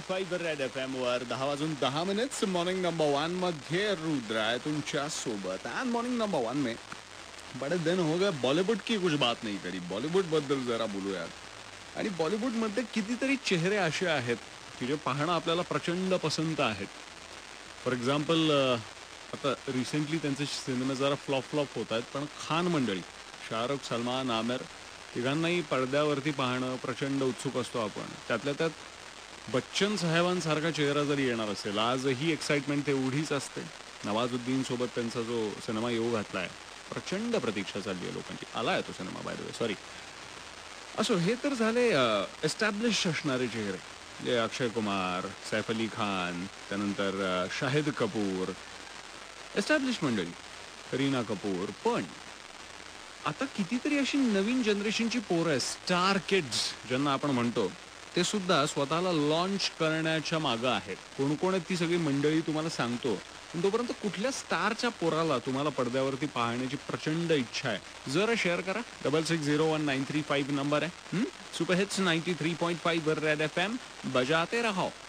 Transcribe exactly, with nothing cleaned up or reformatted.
Five red F M वर दहा वाजून दहा मिनिट्स मॉर्निंग नंबर वन मध्ये रुद्र आहे तुमच्या सोबत. एंड मॉर्निंग नंबर वन में बड़े दिन हो गए बॉलीवुड की कुछ बात नहीं करी. बॉलीवुड बद्दल जरा बोलूयात. आणि बॉलिवूडमध्ये कितीतरी चेहरे असे आहेत की जे पाहणं आपल्याला प्रचंड पसंत आहेत. फॉर एक्झाम्पल आता रिसेंटली त्यांचे सिनेमे जरा फ्लॉप फ्लॉप होत आहेत, पण खान मंडळी शाहरुख, सलमान, आमिर तिघांनाही पडद्यावरती पाहणं प्रचंड उत्सुक असतो आपण. त्यातल्या त्यात बच्चन साहेबांसारखा चेहरा जरी येणार असेल आजही एक्साइटमेंट तेवढीच असते. नवाजुद्दीन सोबत त्यांचा जो सिनेमा येऊ घातलाय प्रचंड प्रतीक्षा चालली आहे लोकांची. आलाय तो cinema by the way, sorry. असो, हे तर झाले एस्टॅब्लिश असणारे चेहरे, जे अक्षय कुमार, सैफ अली खान, त्यानंतर शाहिद कपूर, एस्टॅब्लिश मंडळी, करीना कपूर. पण आता कितीतरी अशी नवीन जनरेशनची पोरं आहेत, स्टार किड्स ज्यांना आपण म्हणतो, ते सुद्धा स्वतःला लॉन्च करण्याच्या मागं आहेत. कोण कोण आहेत ती सगळी मंडळी तुम्हाला सांगतो, पण तोपर्यंत कुठल्या स्टारच्या पोराला तुम्हाला पडद्यावरती पाहण्याची प्रचंड इच्छा आहे जरा शेअर करा. Double six zero one nine three five number आहे. Super hits ninety three point five red F M बजाते रहो.